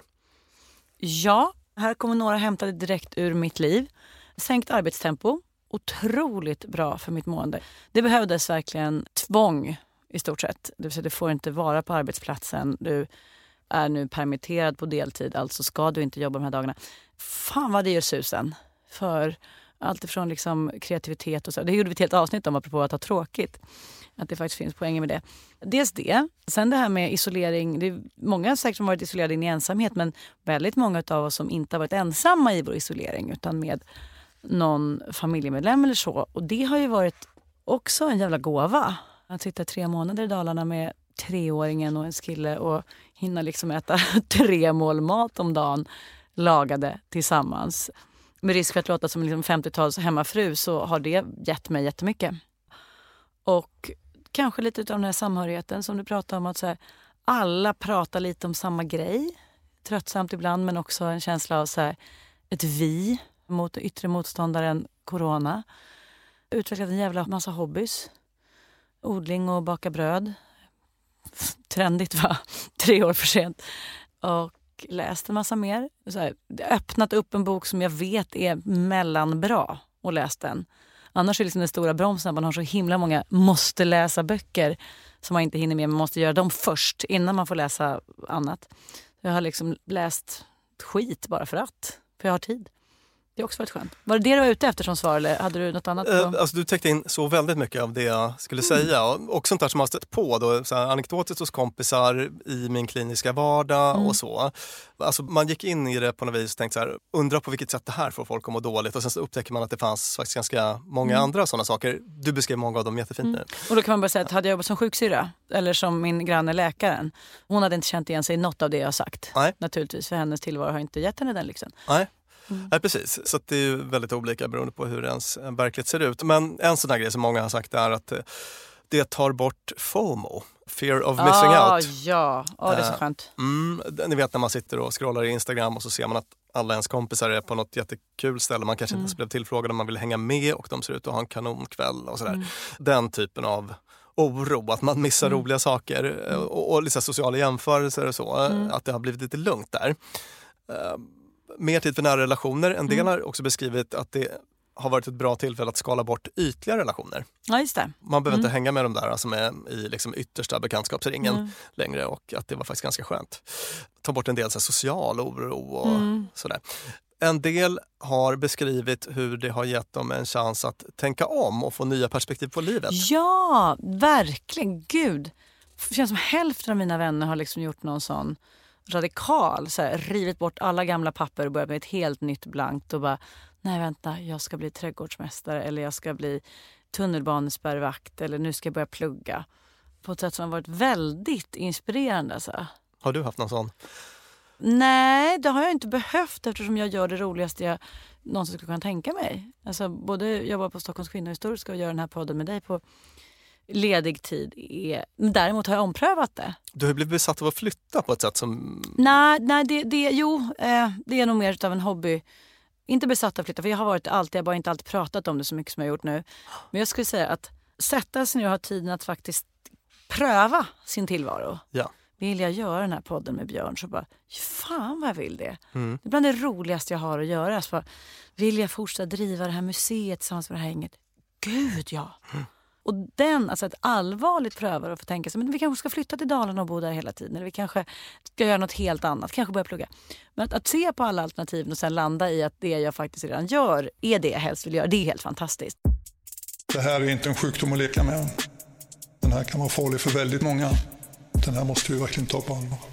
Ja, här kommer några hämtade direkt ur mitt liv. Sänkt arbetstempo, otroligt bra för mitt mående. Det behövdes verkligen tvång i stort sett. Det vill säga, du får inte vara på arbetsplatsen. Du är nu permitterad på deltid, alltså ska du inte jobba de här dagarna. Fan vad det gör susen för allt ifrån liksom kreativitet och så. Det gjorde vi ett helt avsnitt om apropå att ha tråkigt. Att det faktiskt finns poänger med det. Dels det. Sen det här med isolering. Det är många säkert som varit isolerade in i ensamhet. Men väldigt många av oss som inte har varit ensamma i vår isolering. Utan med någon familjemedlem eller så. Och det har ju varit också en jävla gåva. Att sitta tre månader i Dalarna med treåringen och en skille. Och hinna liksom äta tre mål mat om dagen. Lagade tillsammans. Med risk för att låta som liksom femtio-tals hemmafru så har det gett mig jättemycket. Och kanske lite av den här samhörigheten som du pratar om. Att så här, alla pratar lite om samma grej. Tröttsamt ibland men också en känsla av så här, ett vi mot yttre motståndaren corona. Utvecklat en jävla massa hobbys. Odling och baka bröd. Trendigt va? Tre år för sent. Och läst en massa mer. Så här, öppnat upp en bok som jag vet är mellanbra och läst den. Annars är liksom den stora bromsen att man har så himla många måste läsa böcker som man inte hinner med. Man måste göra dem först innan man får läsa annat. Jag har liksom läst skit bara för att. För jag har tid. Det är också väldigt skönt. Var det det du var ute efter som svar eller hade du något annat? På? Eh, alltså, du täckte in så väldigt mycket av det jag skulle mm. säga. Och, och sånt där som har stött på. Då, så här, anekdotiskt hos kompisar i min kliniska vardag mm. och så. Alltså, man gick in i det på något vis och tänkte så här, undra på vilket sätt det här får folk att må dåligt. Och sen så upptäcker man att det fanns faktiskt ganska många mm. andra sådana saker. Du beskrev många av dem jättefint nu. Mm. Och då kan man bara säga att hade jag jobbat som sjuksyra eller som min granne läkaren, hon hade inte känt igen sig något av det jag har sagt. Nej. Naturligtvis, för hennes tillvaro har inte gett henne den liksom. Nej. Mm. Nej, precis. Så att det är ju väldigt olika beroende på hur ens verklighet ser ut. Men en sån här grej som många har sagt är att det tar bort FOMO. Fear of missing ah, out. Ja, oh, det är så skönt. Mm, ni vet när man sitter och scrollar i Instagram och så ser man att alla ens kompisar är på något jättekul ställe. Man kanske mm. inte ens blev tillfrågad om man vill hänga med och de ser ut att ha en kanonkväll och sådär. Mm. Den typen av oro, att man missar mm. roliga saker och, och lite sociala jämförelser och så. Mm. Att det har blivit lite lugnt där. Uh, Mer tid för nära relationer. En del mm. har också beskrivit att det har varit ett bra tillfälle att skala bort ytliga relationer. Ja, just det. Man behöver mm. inte hänga med de där som är i liksom yttersta bekantskapsringen mm. längre och att det var faktiskt ganska skönt. Ta bort en del så här, social oro och mm. sådär. En del har beskrivit hur det har gett dem en chans att tänka om och få nya perspektiv på livet. Ja, verkligen. Gud. Det känns som hälften av mina vänner har liksom gjort någon sån radikal, så här, rivit bort alla gamla papper och börjat med ett helt nytt blankt och bara, nej vänta, jag ska bli trädgårdsmästare eller jag ska bli tunnelbanespärrvakt eller nu ska jag börja plugga. På ett sätt som har varit väldigt inspirerande. Så. Har du haft någon sån? Nej, det har jag inte behövt eftersom jag gör det roligaste jag någonsin skulle kunna tänka mig. Alltså, både jobba på Stockholms kvinnohistoriska och göra den här podden med dig på ledig tid. Är... Däremot har jag omprövat det. Du har blivit besatt av att flytta på ett sätt som... Nej, nej det, det, jo, eh, det är nog mer av en hobby. Inte besatt av att flytta, för jag har varit alltid, jag har bara inte alltid pratat om det så mycket som jag har gjort nu. Men jag skulle säga att sätta sig nu och ha tiden att faktiskt pröva sin tillvaro. Ja. Vill jag göra den här podden med Björn så bara, fan vad jag vill det. Mm. Det är bland det roligaste jag har att göra. Så bara, vill jag fortsätta driva det här museet tillsammans med det här hänget? Gud ja. Mm. Och den, alltså ett allvarligt prövare att få tänka sig, men vi kanske ska flytta till Dalarna och bo där hela tiden. Eller vi kanske ska göra något helt annat, kanske börja plugga. Men att, att se på alla alternativen och sen landa i att det jag faktiskt redan gör är det jag helst vill göra, det är helt fantastiskt. Det här är inte en sjukdom att leka med. Den här kan vara farlig för väldigt många. Den här måste vi verkligen ta på allvar.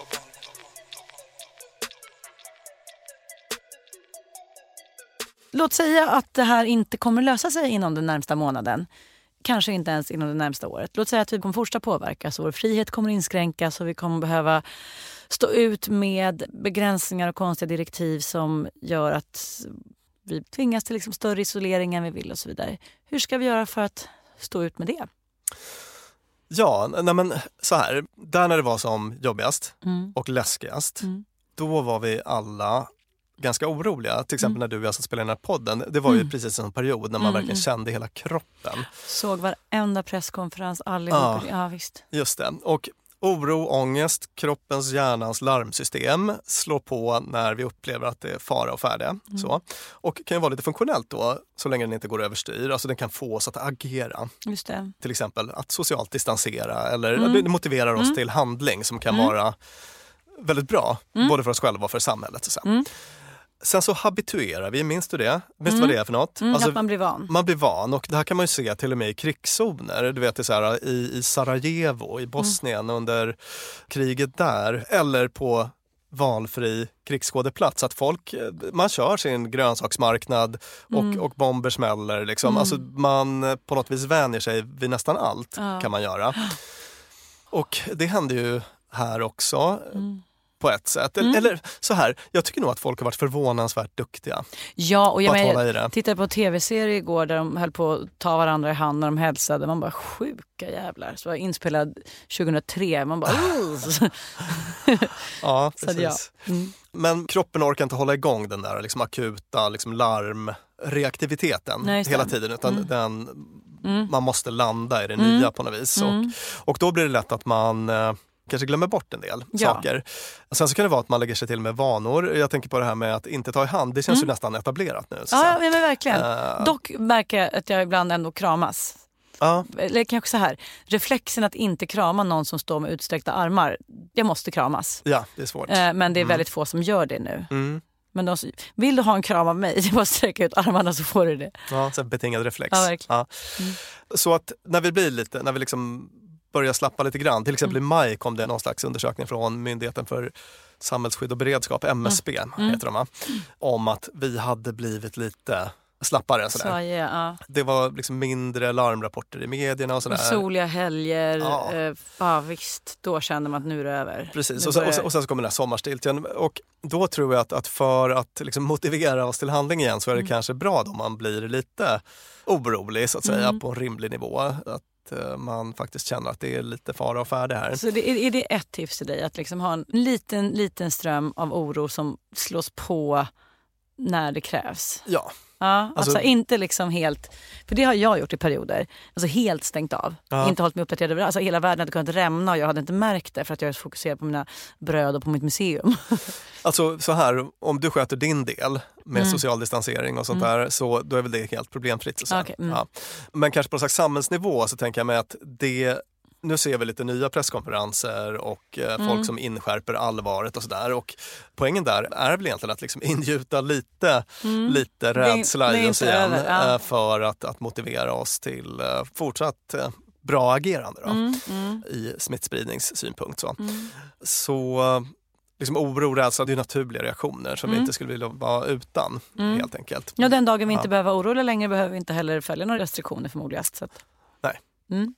Låt säga att det här inte kommer lösa sig inom den närmsta månaden. Kanske inte ens inom det närmsta året. Låt säga att vi kommer fortsätta påverkas och vår frihet kommer inskränkas och vi kommer behöva stå ut med begränsningar och konstiga direktiv som gör att vi tvingas till liksom större isolering än vi vill och så vidare. Hur ska vi göra för att stå ut med det? Ja, nej men så här. Där när det var som jobbigast mm. och läskigast, mm. då var vi alla ganska oroliga. Till exempel mm. när du och jag spelade den här podden. Det var ju mm. precis en period när man mm. verkligen kände hela kroppen. Såg varenda presskonferens, allihop. Ja, ja, visst. Just det. Och oro, ångest, kroppens, hjärnans larmsystem slår på när vi upplever att det är fara och färde. Mm. Så. Och kan ju vara lite funktionellt då, så länge den inte går överstyr. Alltså den kan få oss att agera. Just det. Till exempel att socialt distansera eller mm. det motiverar oss mm. till handling som kan mm. vara väldigt bra. Mm. Både för oss själva och för samhället. Så mm. Sen så habituerar vi, minns du det? Minns mm. vad det är för något? Mm, alltså, att man blir van. Man blir van och det här kan man ju se till och med i krigszoner. Du vet det så här, i, i Sarajevo i Bosnien mm. under kriget där. Eller på valfri krigsskådeplats. Att folk, man kör sin grönsaksmarknad och, mm. och bomber smäller. Liksom. Mm. Alltså man på något vis vänjer sig vid nästan allt ja. kan man göra. Och det händer ju här också. Mm. På ett sätt. Mm. Eller så här, jag tycker nog att folk har varit förvånansvärt duktiga. Ja, och jag, men, jag tittade på tv-serie igår där de höll på att ta varandra i hand när de hälsade. Man bara, sjuka jävlar. Så var inspelad tjugohundratre. Man bara, ja, precis. Ja. Mm. Men kroppen orkar inte hålla igång den där liksom akuta liksom larmreaktiviteten Nej, hela tiden. Utan mm. den, mm. man måste landa i det mm. nya på något vis. Mm. Och, och då blir det lätt att man kanske glömmer bort en del ja. saker. Sen så kan det vara att man lägger sig till med vanor. Jag tänker på det här med att inte ta i hand. Det känns mm. ju nästan etablerat nu. Så ja, så. men verkligen. Uh, Dock märker jag att jag ibland ändå kramas. Ja. Eller kanske så här, reflexen att inte krama någon som står med utsträckta armar. Jag måste kramas. Ja, det är svårt. Uh, men det är mm. väldigt få som gör det nu. Mm. Men de, vill du ha en kram av mig, du måste sträcka ut armarna så får du det. Ja, så betingad reflex. Ja, verkligen. Ja. Mm. Så att när vi blir lite, när vi liksom börjar slappa lite grann, till exempel mm. i maj kom det någon slags undersökning från Myndigheten för samhällsskydd och beredskap, M S B mm. heter de, va? om att vi hade blivit lite slappare. Sådär. Så, yeah, ja. Det var liksom mindre larmrapporter i medierna och sådär. Soliga helger, ja. Eh, ja visst, då kände man att nu är det över. Precis, nu och, så, börjar... och, sen, och sen så kommer den här sommarstiltjen. Och då tror jag att, att för att liksom motivera oss till handling igen så är det mm. kanske bra då man blir lite orolig så att säga mm. på en rimlig nivå. Att man faktiskt känner att det är lite fara och färde här. Så det, är det ett tips till dig? Att liksom ha en liten, liten ström av oro som slås på när det krävs? Ja. Ja, alltså, alltså inte liksom helt, för det har jag gjort i perioder, alltså helt stängt av, ja. Inte hållit mig uppdaterad över, alltså hela världen hade kunnat rämna och jag hade inte märkt det för att jag är fokuserad på mina bröd och på mitt museum. Alltså så här, om du sköter din del med mm. social distansering och sånt mm. där, så då är väl det helt problemfritt. Så okay, mm. ja. Men kanske på en slags samhällsnivå så tänker jag mig att det, nu ser vi lite nya presskonferenser och eh, mm. folk som inskärper allvaret och sådär. Och poängen där är väl egentligen att liksom ingjuta lite, mm. lite rädsla i oss igen ja. för att, att motivera oss till eh, fortsatt eh, bra agerande då, mm. Mm. i smittspridningssynpunkt. Så, mm. så liksom oro och rädsla, det är naturliga reaktioner som mm. vi inte skulle vilja vara utan mm. helt enkelt. Ja, den dagen vi inte ja. behöver vara oroliga längre behöver vi inte heller följa några restriktioner förmodligen. Så att... Nej. Mm.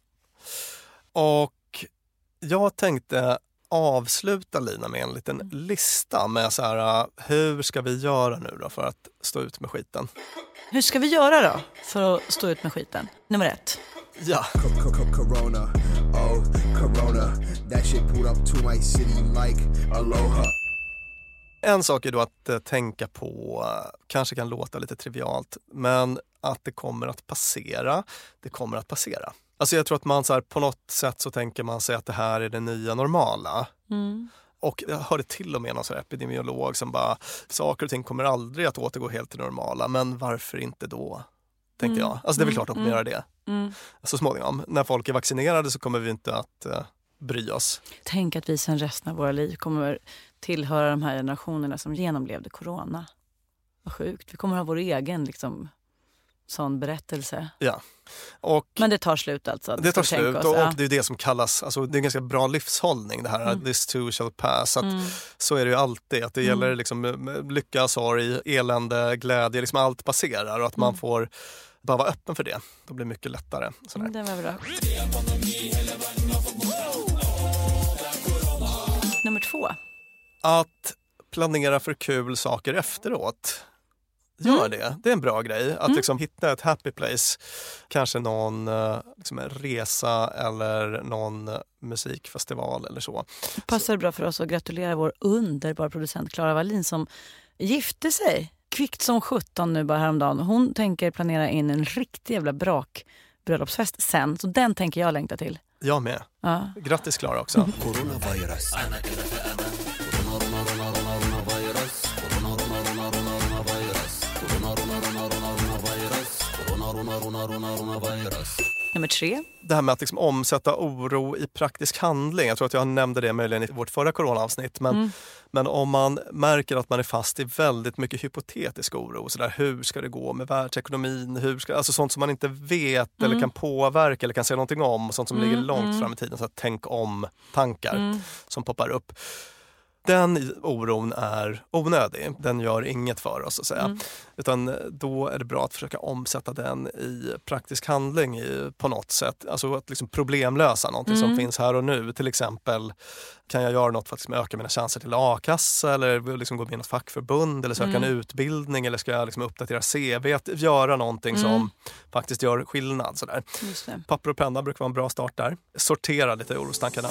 Och jag tänkte avsluta, Lina, med en liten lista med så här, hur ska vi göra nu då för att stå ut med skiten? Hur ska vi göra då för att stå ut med skiten? Nummer ett. Ja. Corona, oh, corona. That shit pulled up to my city like aloha. En sak är då att uh, tänka på, uh, kanske kan låta lite trivialt, men att det kommer att passera, det kommer att passera. Alltså jag tror att man så här, på något sätt så tänker man sig att det här är det nya normala. Mm. Och jag hörde till och med någon så här epidemiolog som bara, saker och ting kommer aldrig att återgå helt till normala, men varför inte då? Tänkte mm. jag. Alltså det är väl klart att de kommer mm. göra det. Mm. Så småningom, när folk är vaccinerade så kommer vi inte att uh, bry oss. Tänk att vi sen resten av våra liv kommer tillhöra de här generationerna som genomlevde corona. Vad sjukt. Vi kommer ha vår egen liksom, sån berättelse. Ja. Och men det tar slut alltså. Det tar slut oss, och, ja. och det är det som kallas, alltså det är en ganska bra livshållning det här, mm. this too shall pass. Att mm. så är det ju alltid, att det mm. gäller liksom lycka, sorg, elände, glädje, liksom allt passerar och att man mm. får bara vara öppen för det. Då blir det mycket lättare. Sådär. Mm, det var bra. Nummer två. Att planera för kul saker efteråt. Gör mm. det. Det är en bra grej. Att mm. liksom hitta ett happy place. Kanske någon liksom en resa eller någon musikfestival eller så. Det passar bra för oss att gratulera vår underbara producent Clara Wallin som gifte sig. Kvickt som sjutton nu bara häromdagen. Hon tänker planera in en riktig jävla brak bröllopsfest sen. Så den tänker jag längta till. Jag med. Ja. Grattis Clara också. Coronavirus. Nummer tre. Det här med att liksom omsätta oro i praktisk handling. Jag tror att jag nämnde det möjligen i vårt förra coronaavsnitt. Men, mm. men om man märker att man är fast i väldigt mycket hypotetisk oro. Så där, hur ska det gå med världsekonomin? Hur ska, alltså sånt som man inte vet mm. eller kan påverka eller kan säga någonting om. Sånt som mm. ligger långt mm. fram i tiden. Så att tänk om tankar mm. som poppar upp. Den oron är onödig. Den gör inget för oss, så att säga. Mm. Utan då är det bra att försöka omsätta den i praktisk handling i, på något sätt. Alltså att liksom problemlösa någonting mm. som finns här och nu. Till exempel, kan jag göra något för att liksom öka mina chanser till a-kassa eller liksom gå med i något fackförbund eller söka mm. en utbildning eller ska jag liksom uppdatera C V? Att göra någonting mm. som faktiskt gör skillnad. Sådär. Just det. Papper och penna brukar vara en bra start där. Sortera lite orostankarna.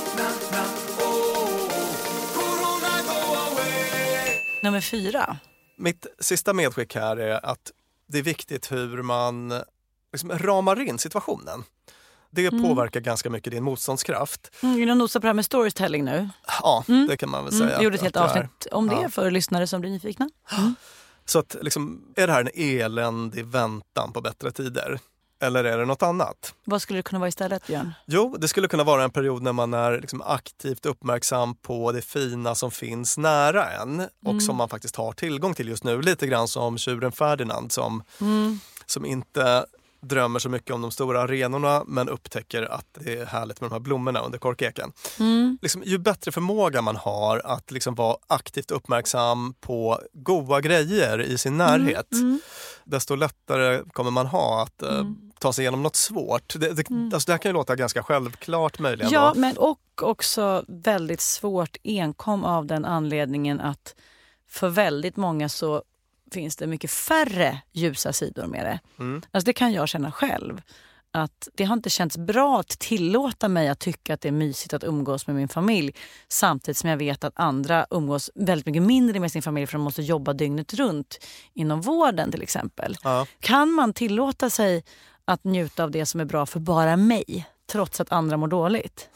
Nummer fyra. Mitt sista medskick här är att det är viktigt hur man liksom ramar in situationen. Det mm. påverkar ganska mycket din motståndskraft. Mm, vill du nosa på det här med storytelling nu? Ja, mm. det kan man väl säga. Mm, vi gjorde ett helt avsnitt om det ja. för lyssnare som blir nyfikna. Mm. Så att liksom, är det här en eländig väntan på bättre tider? Eller är det något annat? Vad skulle det kunna vara istället, Björn? Jo, det skulle kunna vara en period när man är liksom aktivt uppmärksam på det fina som finns nära en. Och mm. som man faktiskt har tillgång till just nu. Lite grann som tjuren Ferdinand som, mm. som inte drömmer så mycket om de stora arenorna men upptäcker att det är härligt med de här blommorna under korkeken. Mm. Liksom, ju bättre förmåga man har att liksom vara aktivt uppmärksam på goda grejer i sin närhet, mm. Mm. desto lättare kommer man ha att uh, mm. ta sig igenom något svårt. Det, det, mm. alltså, det här kan ju låta ganska självklart möjligen. Ja, då. Men och också väldigt svårt enkom av den anledningen att för väldigt många så finns det mycket färre ljusa sidor med det. Mm. Alltså det kan jag känna själv. Att det har inte känts bra att tillåta mig att tycka att det är mysigt att umgås med min familj. Samtidigt som jag vet att andra umgås väldigt mycket mindre med sin familj för de måste jobba dygnet runt inom vården till exempel. Ja. Kan man tillåta sig att njuta av det som är bra för bara mig trots att andra mår dåligt?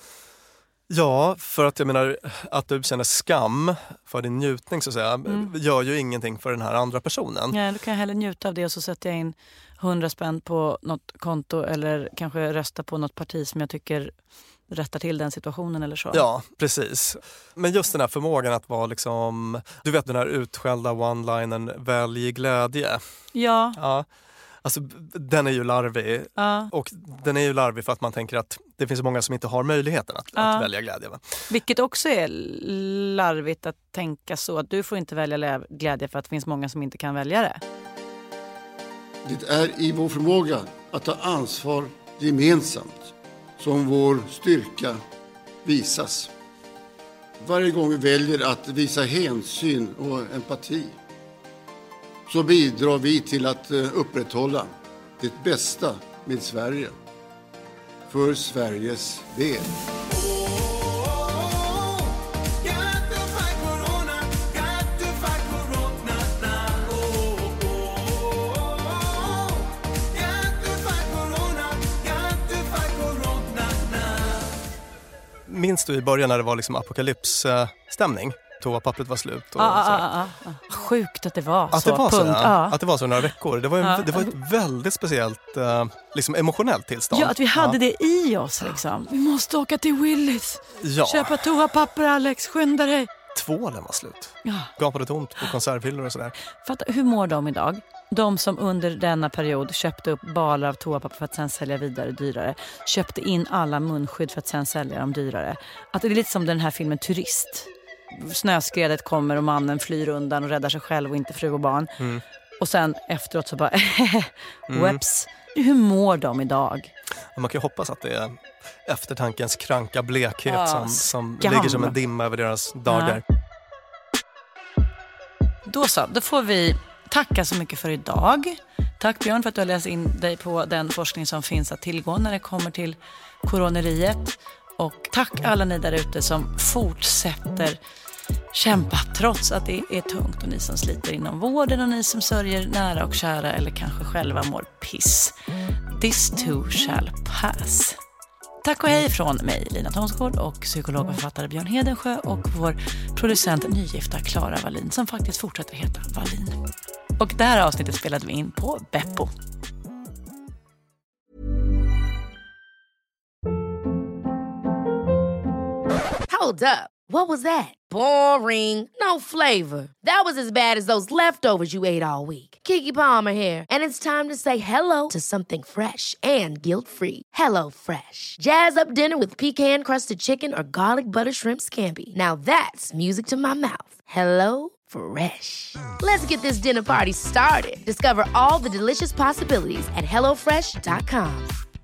Ja, för att jag menar att du känner skam för din njutning så att säga, mm. gör ju ingenting för den här andra personen. Ja, då kan jag hellre njuta av det och så sätter jag in hundra spänn på något konto eller kanske rösta på något parti som jag tycker rättar till den situationen eller så. Ja, precis. Men just den här förmågan att vara liksom, du vet den här utskällda one-linern, välj glädje. Ja. Ja. Alltså den är ju larvig ja. Och den är ju larvig för att man tänker att det finns många som inte har möjligheten att, ja. att välja glädje. Va? Vilket också är larvigt att tänka så att du får inte välja glädje för att det finns många som inte kan välja det. Det är i vår förmåga att ta ansvar gemensamt som vår styrka visas. Varje gång vi väljer att visa hänsyn och empati så bidrar vi till att upprätthålla det bästa med Sverige. För Sveriges del. Minns du i början när det var liksom apokalypsstämning? Toapappret var slut. Och ah, ah, ah, ah. Sjukt att det var att så. Det var punkt. så ja. ah. Att det var så några veckor. Det var, en, ah. det var ett väldigt speciellt uh, liksom emotionellt tillstånd. Ja, att vi hade ja. det i oss liksom. Vi måste åka till Willys. Ja. Köpa toapapper, Alex. Skynda dig. Tvålen var slut. Ja. Gapade tomt på konservhyllor och sådär. Fatta, hur mår de idag? De som under denna period köpte upp balar av toapapper för att sen sälja vidare dyrare. Köpte in alla munskydd för att sen sälja dem dyrare. Att det är lite som den här filmen Turist. Snöskredet kommer och mannen flyr undan och räddar sig själv och inte fru och barn. Mm. Och sen efteråt så bara, mm. whoops. Hur mår de idag? Man kan ju hoppas att det är eftertankens kranka blekhet ja, som, som skam. ligger som en dimma över deras dagar. Ja. Då så, då får vi tacka så mycket för idag. Tack Björn för att du har läst in dig på den forskning som finns att tillgå när det kommer till coroneriet. Och tack alla ni där ute som fortsätter kämpa trots att det är tungt, och ni som sliter inom vården och ni som sörjer nära och kära eller kanske själva mår piss. This too shall pass. Tack och hej från mig, Lina Thomsgård, och psykolog och författare Björn Hedensjö och vår producent nygifta Clara Wallin som faktiskt fortsätter heta Wallin. Och det här avsnittet spelade vi in på Beppo. Hold up. What was that? Boring. No flavor. That was as bad as those leftovers you ate all week. Keke Palmer here, and it's time to say hello to something fresh and guilt-free. Hello Fresh. Jazz up dinner with pecan-crusted chicken or garlic butter shrimp scampi. Now that's music to my mouth. Hello Fresh. Let's get this dinner party started. Discover all the delicious possibilities at hello fresh dot com.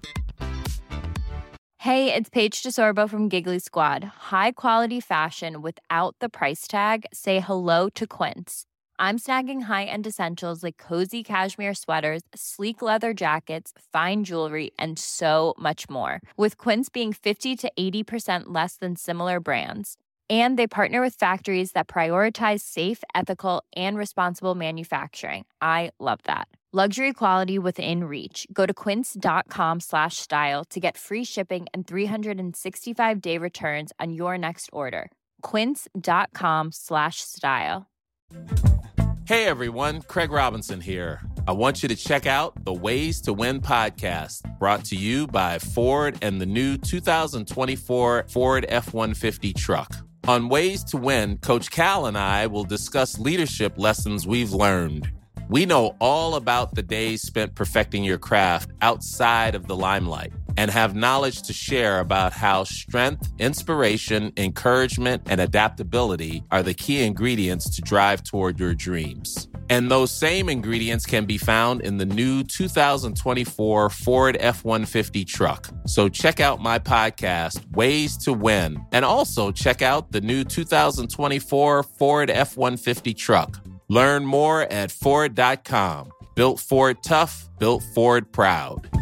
Hey, it's Paige DeSorbo from Giggly Squad. High quality fashion without the price tag. Say hello to Quince. I'm snagging high-end essentials like cozy cashmere sweaters, sleek leather jackets, fine jewelry, and so much more. With Quince being fifty to eighty percent less than similar brands. And they partner with factories that prioritize safe, ethical, and responsible manufacturing. I love that. Luxury quality within reach. Go to quince.com slash style to get free shipping and three sixty-five day returns on your next order. Quince.com slash style. Hey everyone, Craig Robinson here. I want you to check out the Ways to Win podcast, brought to you by Ford and the new two thousand twenty-four Ford F one fifty truck. On Ways to Win, Coach Cal and I will discuss leadership lessons we've learned. We know all about the days spent perfecting your craft outside of the limelight and have knowledge to share about how strength, inspiration, encouragement, and adaptability are the key ingredients to drive toward your dreams. And those same ingredients can be found in the new two thousand twenty-four Ford F one fifty truck. So check out my podcast, Ways to Win, and also check out the new two thousand twenty-four Ford F one fifty truck. Learn more at Ford dot com. Built Ford tough, built Ford proud.